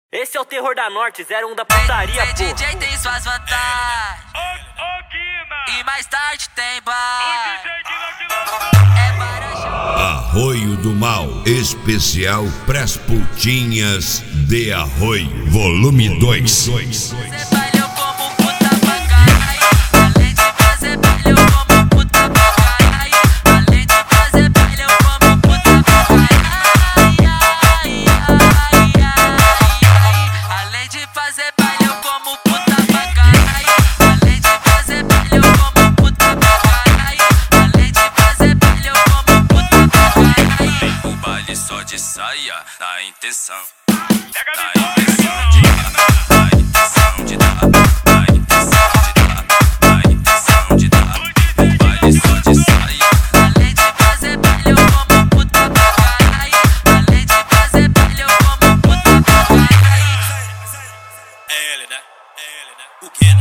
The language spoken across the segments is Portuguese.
Esse é o terror da Norte, 01 da putaria, pô. DJ tem suas vantagens e mais tarde tem bar. É Marajó. Arroio do Mal, especial pras putinhas de Arroio, volume 2. Só de saia, na intenção, de dar, o baile só de saia. Além de fazer baile, eu como puta pra caralho. Além de fazer baile, eu como puta pra caralho. É ele, né? O que, né?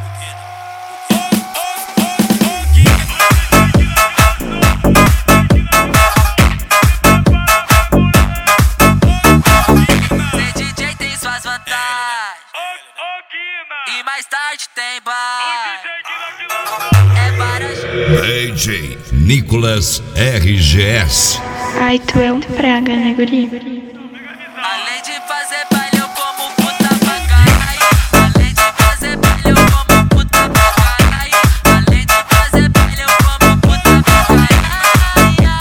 E mais tarde tem bar. É Marajó. DJ Nicolas RGS. Ai, tu é um praga, né, guri? Além de fazer baile, eu como puta pra caralho. Além de fazer baile, eu como puta pra caralho. Além de fazer baile, eu como puta pra caralho.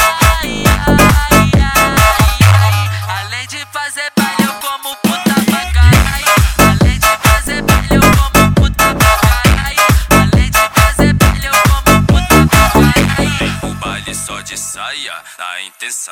Além de fazer baile, eu como puta pra caralho. Além de fazer baile, eu como puta pra caralho. Além de fazer baile, eu como puta pra caralho. O baile só de saia, na intenção.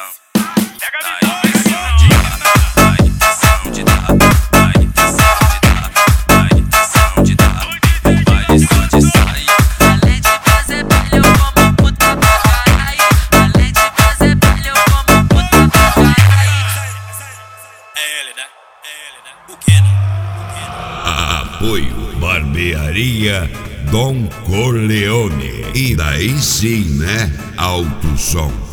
Apoio Barbearia Dom Corleone. E daí sim, né? Alto som.